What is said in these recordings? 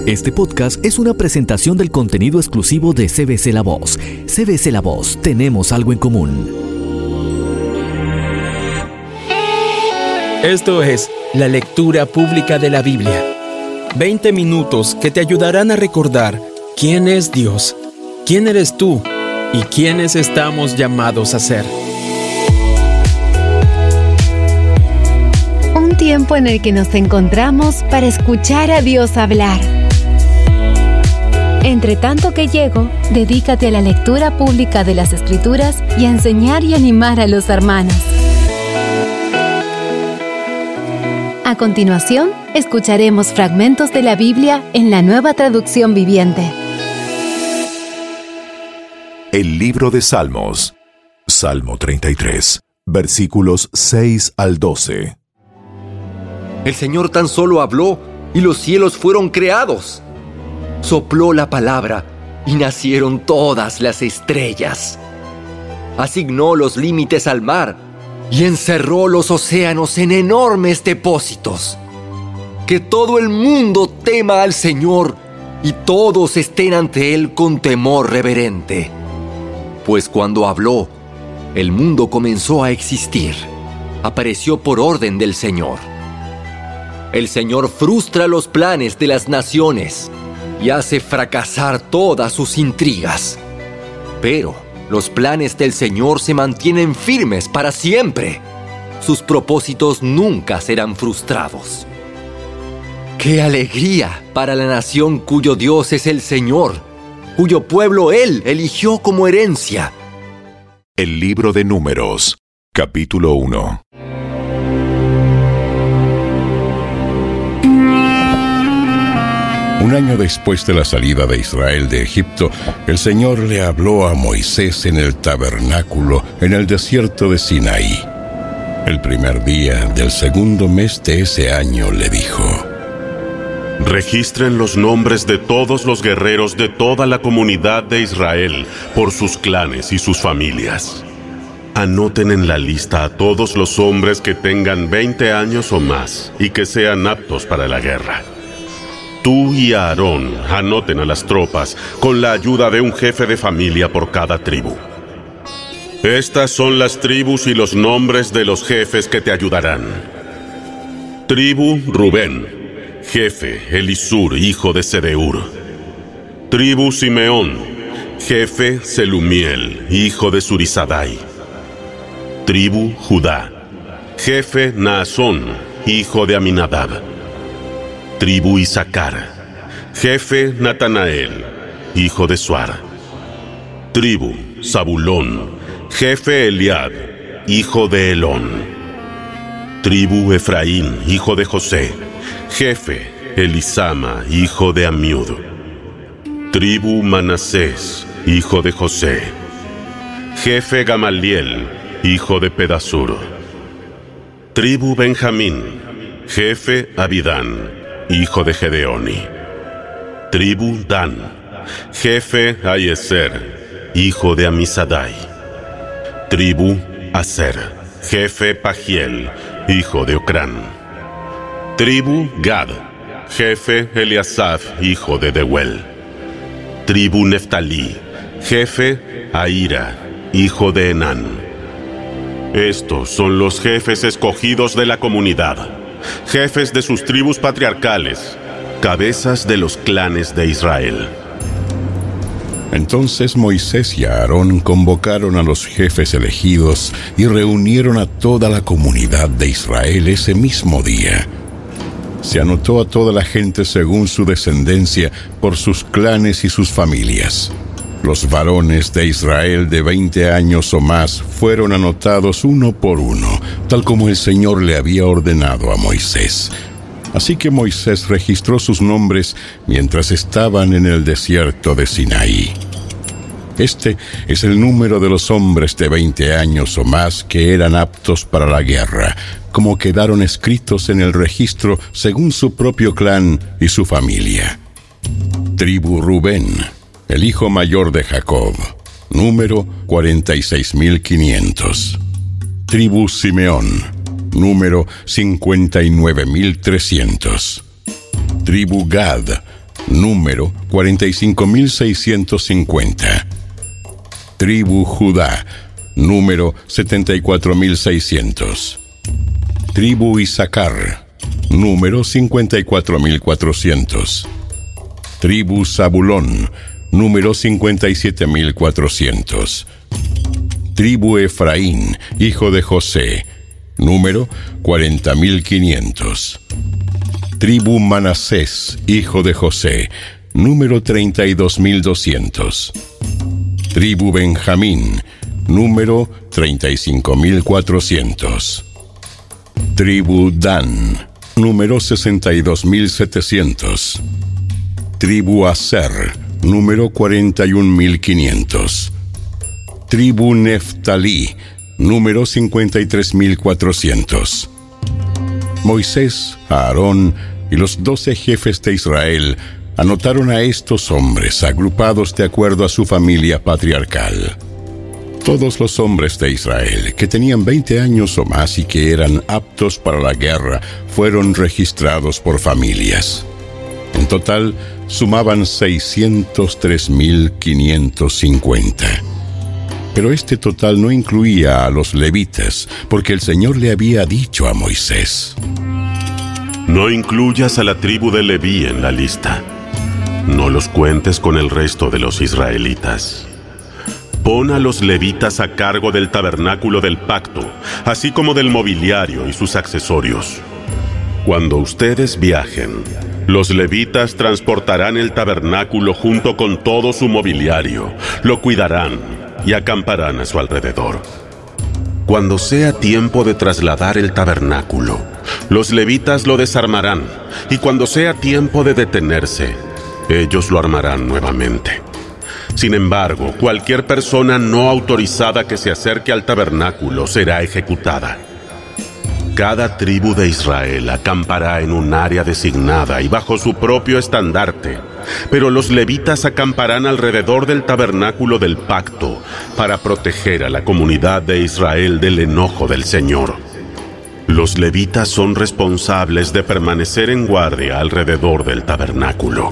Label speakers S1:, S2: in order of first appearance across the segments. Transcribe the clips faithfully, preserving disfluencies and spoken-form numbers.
S1: Este podcast es una presentación del contenido exclusivo de C B C La Voz. C B C La Voz, tenemos algo en común.
S2: Esto es la lectura pública de la Biblia. veinte minutos que te ayudarán a recordar quién es Dios, quién eres tú y quiénes estamos llamados a ser.
S3: Un tiempo en el que nos encontramos para escuchar a Dios hablar. Entre tanto que llego, dedícate a la lectura pública de las Escrituras y a enseñar y animar a los hermanos. A continuación, escucharemos fragmentos de la Biblia en la Nueva Traducción Viviente.
S4: El libro de Salmos, Salmo treinta y tres, versículos seis al doce.
S5: El Señor tan solo habló y los cielos fueron creados. Sopló la palabra y nacieron todas las estrellas. Asignó los límites al mar y encerró los océanos en enormes depósitos. Que todo el mundo tema al Señor y todos estén ante Él con temor reverente. Pues cuando habló, el mundo comenzó a existir. Apareció por orden del Señor. El Señor frustra los planes de las naciones y hace fracasar todas sus intrigas. Pero los planes del Señor se mantienen firmes para siempre. Sus propósitos nunca serán frustrados. ¡Qué alegría para la nación cuyo Dios es el Señor, cuyo pueblo Él eligió como herencia!
S4: El libro de Números, capítulo uno.
S6: Un año después de la salida de Israel de Egipto, el Señor le habló a Moisés en el tabernáculo en el desierto de Sinaí. El primer día del segundo mes de ese año le dijo:
S7: Registren los nombres de todos los guerreros de toda la comunidad de Israel por sus clanes y sus familias. Anoten en la lista a todos los hombres que tengan veinte años o más y que sean aptos para la guerra. Tú y Aarón anoten a las tropas con la ayuda de un jefe de familia por cada tribu. Estas son las tribus y los nombres de los jefes que te ayudarán. Tribu Rubén, jefe Elisur, hijo de Sedeur. Tribu Simeón, jefe Selumiel, hijo de Surisadai. Tribu Judá, jefe Naasón, hijo de Aminadab. Tribu Isaacar, jefe Natanael, hijo de Suar. Tribu Zabulón, jefe Eliab, hijo de Elón. Tribu Efraín, hijo de José, jefe Elisama, hijo de Amiud. Tribu Manasés, hijo de José, jefe Gamaliel, hijo de Pedasur. Tribu Benjamín, jefe Abidán, hijo de Gedeoni. Tribu Dan, jefe Aieser, hijo de Amisadai. Tribu Aser, jefe Pagiel, hijo de Ocrán. Tribu Gad, jefe Eliasaf, hijo de Deuel. Tribu Neftalí, jefe Ahira, hijo de Enán. Estos son los jefes escogidos de la comunidad, jefes de sus tribus patriarcales, cabezas de los clanes de Israel.
S6: Entonces Moisés y Aarón convocaron a los jefes elegidos y reunieron a toda la comunidad de Israel ese mismo día. Se anotó a toda la gente según su descendencia por sus clanes y sus familias. Los varones de Israel de veinte años o más fueron anotados uno por uno, tal como el Señor le había ordenado a Moisés. Así que Moisés registró sus nombres mientras estaban en el desierto de Sinaí. Este es el número de los hombres de veinte años o más que eran aptos para la guerra, como quedaron escritos en el registro según su propio clan y su familia. Tribu Rubén, el hijo mayor de Jacob, número cuarenta y seis mil quinientos. Tribu Simeón, número cincuenta y nueve mil trescientos. Tribu Gad, número cuarenta y cinco mil seiscientos cincuenta. Tribu Judá, número setenta y cuatro mil seiscientos. Tribu Isaacar, número cincuenta y cuatro mil cuatrocientos. Tribu Zabulón, número cincuenta y siete mil cuatrocientos. Tribu Efraín, hijo de José, número cuarenta mil quinientos. Tribu Manasés, hijo de José, número treinta y dos mil doscientos. Tribu Benjamín, número treinta y cinco mil cuatrocientos. Tribu Dan, número sesenta y dos mil setecientos. Tribu Aser, número cuarenta y un mil quinientos. Tribu Neftalí, número cincuenta y tres mil cuatrocientos. Moisés, Aarón y los doce jefes de Israel anotaron a estos hombres agrupados de acuerdo a su familia patriarcal. Todos los hombres de Israel que tenían veinte años o más y que eran aptos para la guerra fueron registrados por familias. En total, sumaban seiscientos tres mil quinientos cincuenta. Pero este total no incluía a los levitas, porque el Señor le había dicho a Moisés:
S7: no incluyas a la tribu de Leví en la lista. No los cuentes con el resto de los israelitas. Pon a los levitas a cargo del tabernáculo del pacto, así como del mobiliario y sus accesorios. Cuando ustedes viajen, los levitas transportarán el tabernáculo junto con todo su mobiliario, lo cuidarán y acamparán a su alrededor. Cuando sea tiempo de trasladar el tabernáculo, los levitas lo desarmarán, y cuando sea tiempo de detenerse, ellos lo armarán nuevamente. Sin embargo, cualquier persona no autorizada que se acerque al tabernáculo será ejecutada. Cada tribu de Israel acampará en un área designada y bajo su propio estandarte, pero los levitas acamparán alrededor del tabernáculo del pacto para proteger a la comunidad de Israel del enojo del Señor. Los levitas son responsables de permanecer en guardia alrededor del tabernáculo.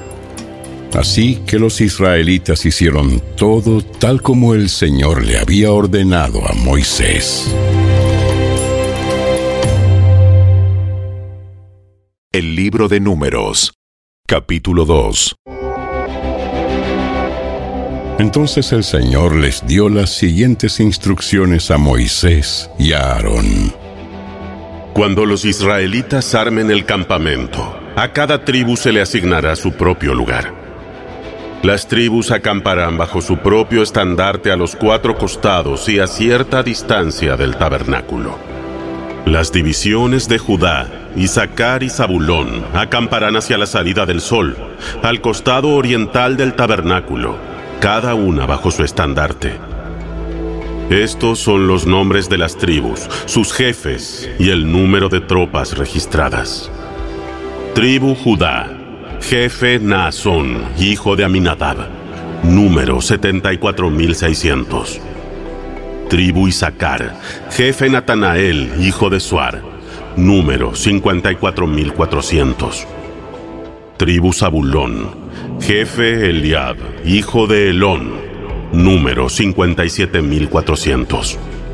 S6: Así que los israelitas hicieron todo tal como el Señor le había ordenado a Moisés.
S4: El libro de Números, capítulo dos.
S6: Entonces el Señor les dio las siguientes instrucciones a Moisés y a Aarón.
S7: Cuando los israelitas armen el campamento, a cada tribu se le asignará su propio lugar. Las tribus acamparán bajo su propio estandarte a los cuatro costados y a cierta distancia del tabernáculo. Las divisiones de Judá, Isaacar y Zabulón acamparán hacia la salida del sol, al costado oriental del tabernáculo, cada una bajo su estandarte. Estos son los nombres de las tribus, sus jefes y el número de tropas registradas. Tribu Judá, jefe Naasón, hijo de Aminadab, número setenta y cuatro mil seiscientos. Tribu Isaacar, jefe Natanael, hijo de Suar, número cincuenta y cuatro mil cuatrocientos. Tribu Zabulón, jefe Eliab, hijo de Elón, número cincuenta y siete mil cuatrocientos.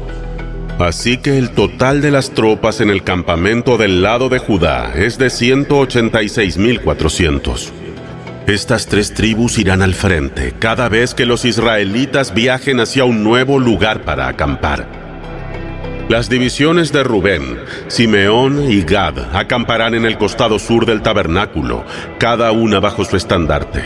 S7: Así que el total de las tropas en el campamento del lado de Judá es de ciento ochenta y seis mil cuatrocientos. Estas tres tribus irán al frente cada vez que los israelitas viajen hacia un nuevo lugar para acampar. Las divisiones de Rubén, Simeón y Gad acamparán en el costado sur del tabernáculo, cada una bajo su estandarte.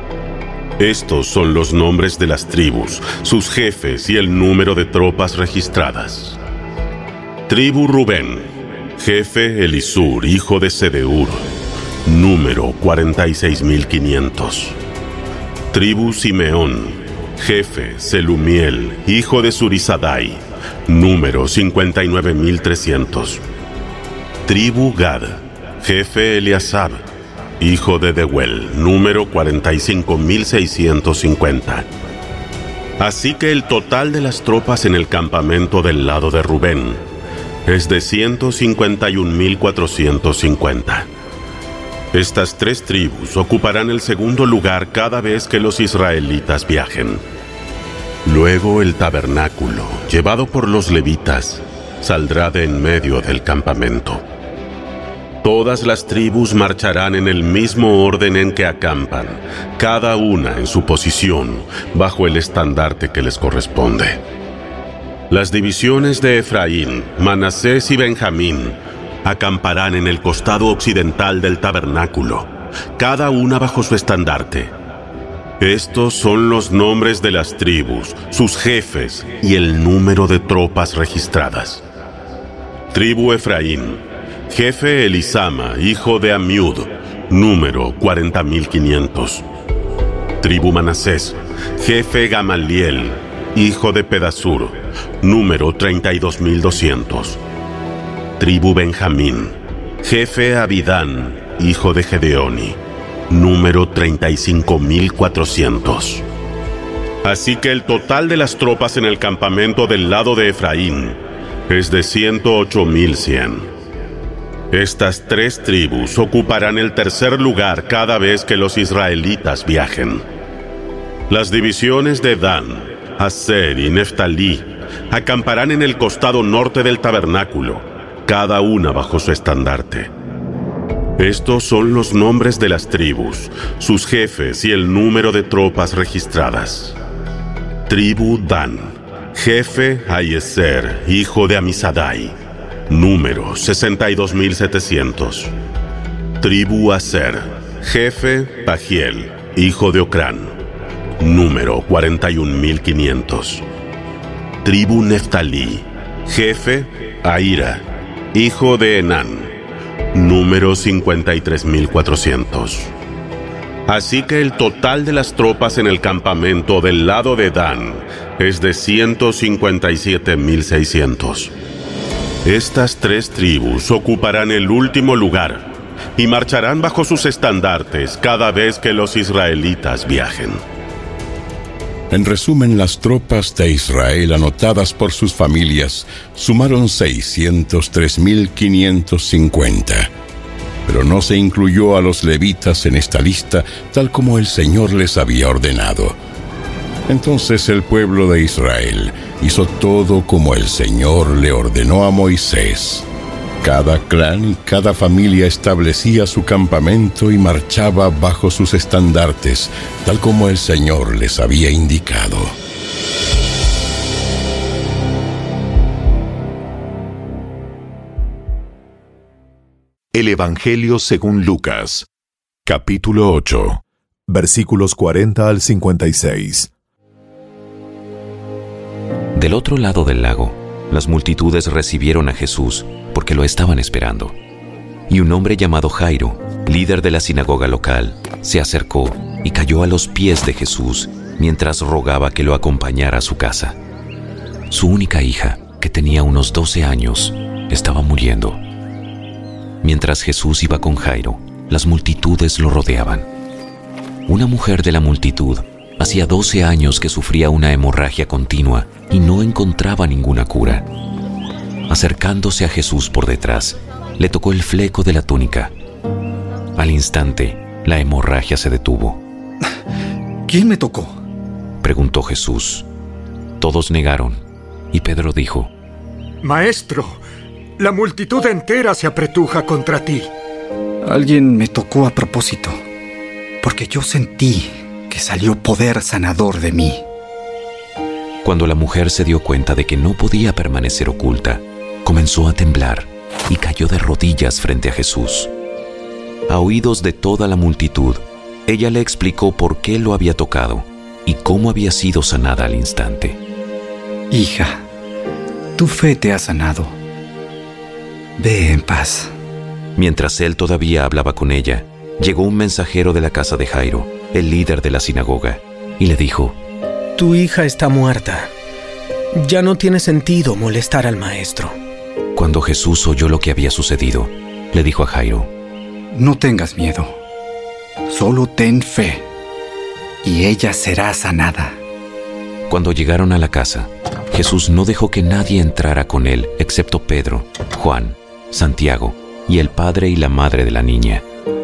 S7: Estos son los nombres de las tribus, sus jefes y el número de tropas registradas. Tribu Rubén, jefe Elisur, hijo de Sedeur, número cuarenta y seis mil quinientos. Tribu Simeón, jefe Selumiel, hijo de Surisadai, número cincuenta y nueve mil trescientos. Tribu Gad, jefe Eliasab, hijo de Deuel, número cuarenta y cinco mil seiscientos cincuenta. Así que el total de las tropas en el campamento del lado de Rubén es de ciento cincuenta y un mil cuatrocientos cincuenta. Estas tres tribus ocuparán el segundo lugar cada vez que los israelitas viajen. Luego el tabernáculo, llevado por los levitas, saldrá de en medio del campamento. Todas las tribus marcharán en el mismo orden en que acampan, cada una en su posición, bajo el estandarte que les corresponde. Las divisiones de Efraín, Manasés y Benjamín acamparán en el costado occidental del tabernáculo, cada una bajo su estandarte. Estos son los nombres de las tribus, sus jefes y el número de tropas registradas. Tribu Efraín, jefe Elisama, hijo de Amiud, número cuarenta mil quinientos. Tribu Manasés, jefe Gamaliel, hijo de Pedasur, número treinta y dos mil doscientos. Tribu Benjamín, jefe Abidán, hijo de Gedeoni, número treinta y cinco mil cuatrocientos. Así que el total de las tropas en el campamento del lado de Efraín es de ciento ocho mil cien. Estas tres tribus ocuparán el tercer lugar cada vez que los israelitas viajen. Las divisiones de Dan, Aser y Neftalí acamparán en el costado norte del tabernáculo, cada una bajo su estandarte. Estos son los nombres de las tribus, sus jefes y el número de tropas registradas. Tribu Dan, jefe Aieser, hijo de Amisadai, número sesenta y dos mil setecientos. Tribu Aser, jefe Pagiel, hijo de Ocrán, número cuarenta y un mil quinientos. Tribu Neftalí, jefe Ahira, hijo de Enán, número cincuenta y tres mil cuatrocientos. Así que el total de las tropas en el campamento del lado de Dan es de ciento cincuenta y siete mil seiscientos. Estas tres tribus ocuparán el último lugar y marcharán bajo sus estandartes cada vez que los israelitas viajen.
S6: En resumen, las tropas de Israel anotadas por sus familias sumaron seiscientos tres mil quinientos cincuenta. Pero no se incluyó a los levitas en esta lista tal como el Señor les había ordenado. Entonces el pueblo de Israel hizo todo como el Señor le ordenó a Moisés. Cada clan y cada familia establecía su campamento y marchaba bajo sus estandartes, tal como el Señor les había indicado.
S4: El Evangelio según Lucas, capítulo ocho, versículos cuarenta al cincuenta y seis.
S8: Del otro lado del lago, las multitudes recibieron a Jesús porque lo estaban esperando. Y un hombre llamado Jairo, líder de la sinagoga local, se acercó y cayó a los pies de Jesús mientras rogaba que lo acompañara a su casa. Su única hija, que tenía unos doce años, estaba muriendo. Mientras Jesús iba con Jairo, las multitudes lo rodeaban. Una mujer de la multitud hacía doce años que sufría una hemorragia continua y no encontraba ninguna cura. Acercándose a Jesús por detrás, le tocó el fleco de la túnica. Al instante, la hemorragia se detuvo.
S9: ¿Quién me tocó?,
S8: preguntó Jesús. Todos negaron, y Pedro dijo:
S9: Maestro, la multitud entera se apretuja contra ti. Alguien me tocó a propósito, porque yo sentí que salió poder sanador de mí.
S8: Cuando la mujer se dio cuenta de que no podía permanecer oculta, comenzó a temblar y cayó de rodillas frente a Jesús. A oídos de toda la multitud, ella le explicó por qué lo había tocado y cómo había sido sanada al instante.
S9: Hija, tu fe te ha sanado. Ve en paz.
S8: Mientras él todavía hablaba con ella, llegó un mensajero de la casa de Jairo, el líder de la sinagoga, y le dijo:
S10: Tu hija está muerta. Ya no tiene sentido molestar al maestro.
S8: Cuando Jesús oyó lo que había sucedido, le dijo a Jairo:
S9: No tengas miedo. Solo ten fe, y ella será sanada.
S8: Cuando llegaron a la casa, Jesús no dejó que nadie entrara con él, excepto Pedro, Juan, Santiago y el padre y la madre de la niña.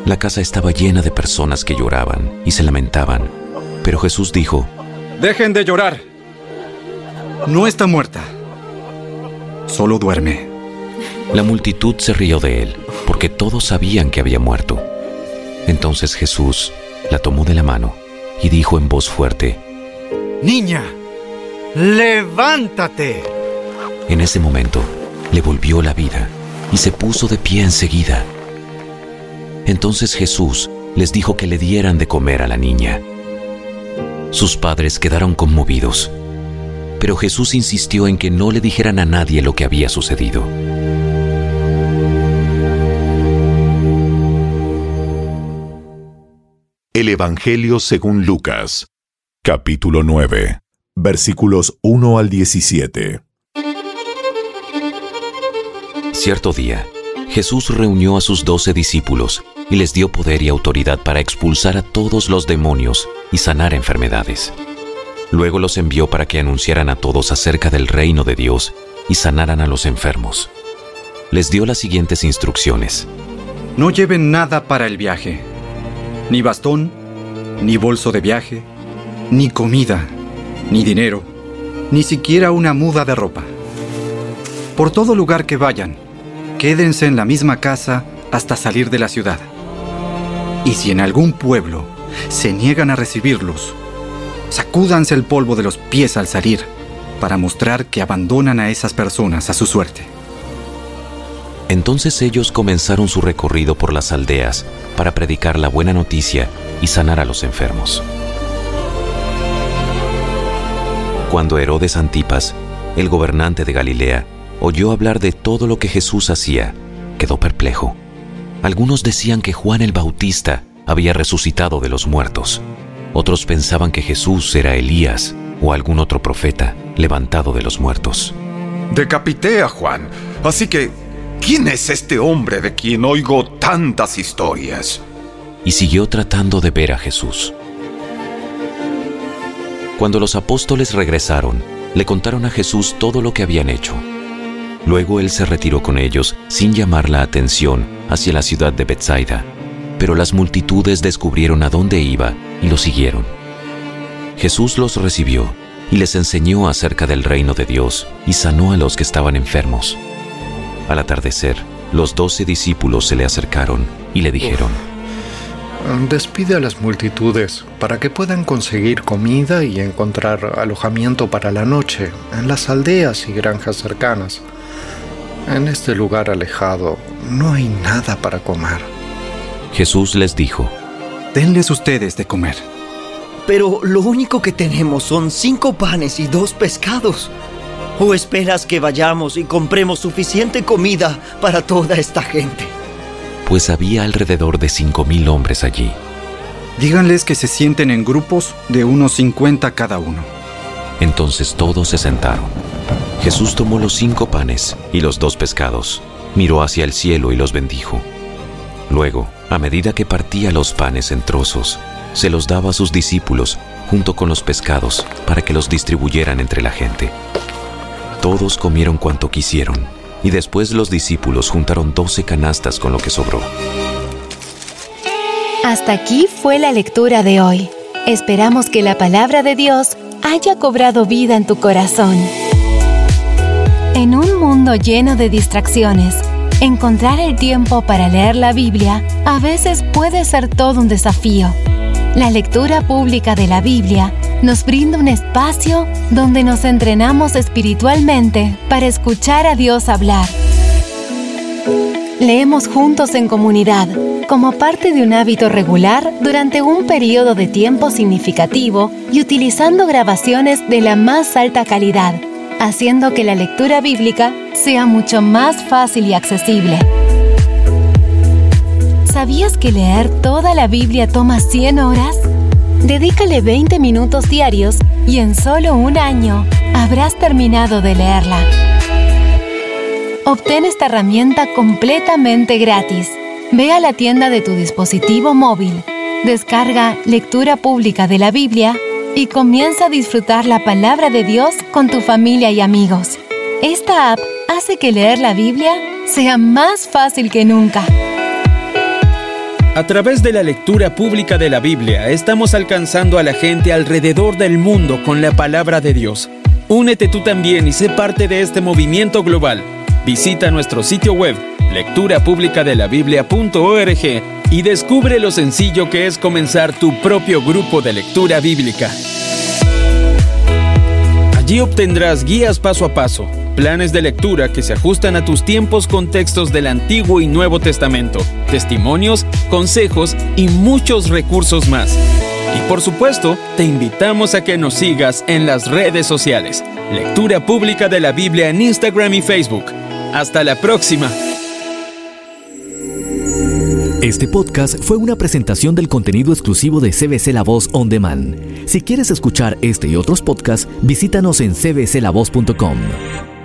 S8: La casa estaba llena de personas que lloraban y se lamentaban, pero Jesús dijo:
S9: ¡Dejen de llorar! No está muerta, solo duerme.
S8: La multitud se rió de él, porque todos sabían que había muerto. Entonces Jesús la tomó de la mano y dijo en voz fuerte:
S9: ¡Niña, levántate!
S8: En ese momento le volvió la vida y se puso de pie enseguida. Entonces Jesús les dijo que le dieran de comer a la niña. Sus padres quedaron conmovidos, pero Jesús insistió en que no le dijeran a nadie lo que había sucedido.
S4: El Evangelio según Lucas, capítulo nueve, versículos uno al diecisiete.
S8: Cierto día, Jesús reunió a sus doce discípulos y les dio poder y autoridad para expulsar a todos los demonios y sanar enfermedades. Luego los envió para que anunciaran a todos acerca del reino de Dios y sanaran a los enfermos. Les dio las siguientes instrucciones:
S9: No lleven nada para el viaje, ni bastón, ni bolso de viaje, ni comida, ni dinero, ni siquiera una muda de ropa. Por todo lugar que vayan, quédense en la misma casa hasta salir de la ciudad. Y si en algún pueblo se niegan a recibirlos, sacúdanse el polvo de los pies al salir para mostrar que abandonan a esas personas a su suerte.
S8: Entonces ellos comenzaron su recorrido por las aldeas para predicar la buena noticia y sanar a los enfermos. Cuando Herodes Antipas, el gobernante de Galilea, oyó hablar de todo lo que Jesús hacía, quedó perplejo. Algunos decían que Juan el Bautista había resucitado de los muertos. Otros pensaban que Jesús era Elías o algún otro profeta levantado de los muertos.
S11: Decapité a Juan, así que ¿quién es este hombre de quien oigo tantas historias?
S8: Y siguió tratando de ver a Jesús. Cuando los apóstoles regresaron, le contaron a Jesús todo lo que habían hecho. Luego él se retiró con ellos sin llamar la atención hacia la ciudad de Betsaida, pero las multitudes descubrieron a dónde iba y lo siguieron. Jesús los recibió y les enseñó acerca del reino de Dios y sanó a los que estaban enfermos. Al atardecer, los doce discípulos se le acercaron y le dijeron:
S12: Despide a las multitudes para que puedan conseguir comida y encontrar alojamiento para la noche en las aldeas y granjas cercanas. En este lugar alejado no hay nada para comer.
S8: Jesús les dijo:
S9: Denles ustedes de comer.
S13: Pero lo único que tenemos son cinco panes y dos pescados. ¿O esperas que vayamos y compremos suficiente comida para toda esta gente?
S8: Pues había alrededor de cinco mil hombres allí.
S9: Díganles que se sienten en grupos de unos cincuenta cada uno.
S8: Entonces todos se sentaron. Jesús tomó los cinco panes y los dos pescados, miró hacia el cielo y los bendijo. Luego, a medida que partía los panes en trozos, se los daba a sus discípulos junto con los pescados para que los distribuyeran entre la gente. Todos comieron cuanto quisieron, y después los discípulos juntaron doce canastas con lo que sobró.
S3: Hasta aquí fue la lectura de hoy. Esperamos que la palabra de Dios haya cobrado vida en tu corazón. En un mundo lleno de distracciones, encontrar el tiempo para leer la Biblia a veces puede ser todo un desafío. La lectura pública de la Biblia nos brinda un espacio donde nos entrenamos espiritualmente para escuchar a Dios hablar. Leemos juntos en comunidad, como parte de un hábito regular durante un periodo de tiempo significativo y utilizando grabaciones de la más alta calidad, haciendo que la lectura bíblica sea mucho más fácil y accesible. ¿Sabías que leer toda la Biblia toma cien horas? Dedícale veinte minutos diarios y en solo un año habrás terminado de leerla. Obtén esta herramienta completamente gratis. Ve a la tienda de tu dispositivo móvil, descarga Lectura Pública de la Biblia y comienza a disfrutar la palabra de Dios con tu familia y amigos. Esta app hace que leer la Biblia sea más fácil que nunca.
S2: A través de la lectura pública de la Biblia, estamos alcanzando a la gente alrededor del mundo con la palabra de Dios. Únete tú también y sé parte de este movimiento global. Visita nuestro sitio web, lectura pública de la biblia punto org, y descubre lo sencillo que es comenzar tu propio grupo de lectura bíblica. Allí obtendrás guías paso a paso, planes de lectura que se ajustan a tus tiempos con textos del Antiguo y Nuevo Testamento, testimonios, consejos y muchos recursos más. Y por supuesto, te invitamos a que nos sigas en las redes sociales. Lectura Pública de la Biblia en Instagram y Facebook. ¡Hasta la próxima!
S1: Este podcast fue una presentación del contenido exclusivo de C B C La Voz On Demand. Si quieres escuchar este y otros podcasts, visítanos en c b c la voz punto com.